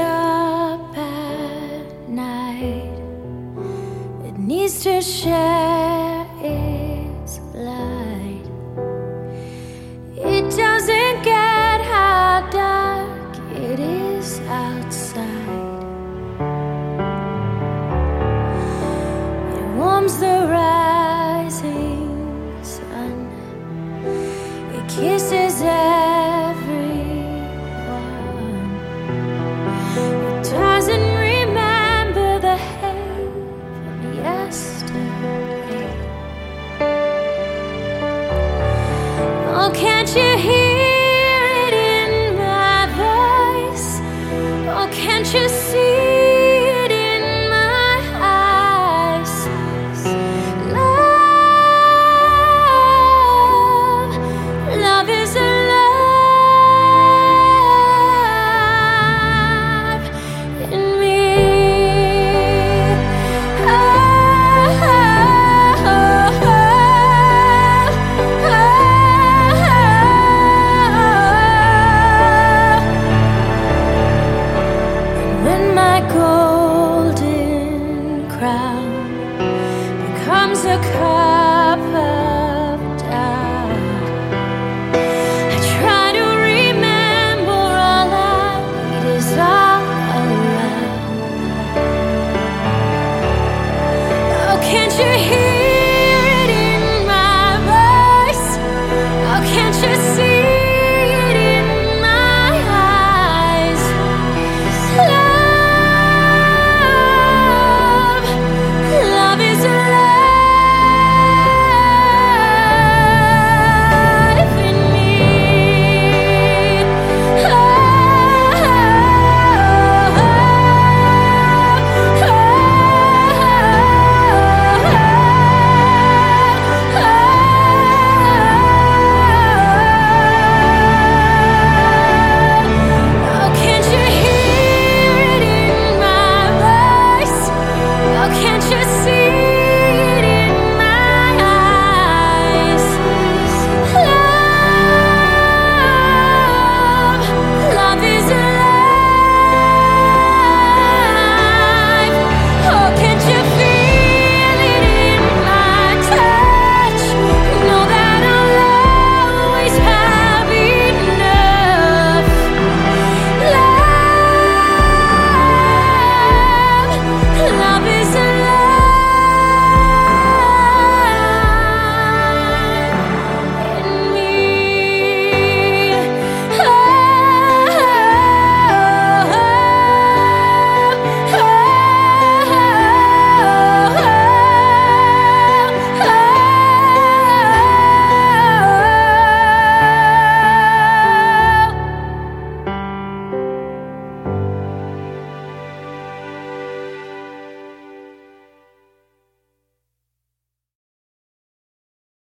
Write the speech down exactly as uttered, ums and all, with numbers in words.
up at night, it needs to share its light. It doesn't get how dark it is outside. It warms the rising sun. It kisses everyone. It doesn't remember the hate from yesterday. Oh, can't you hear it in my voice? Oh, can't you see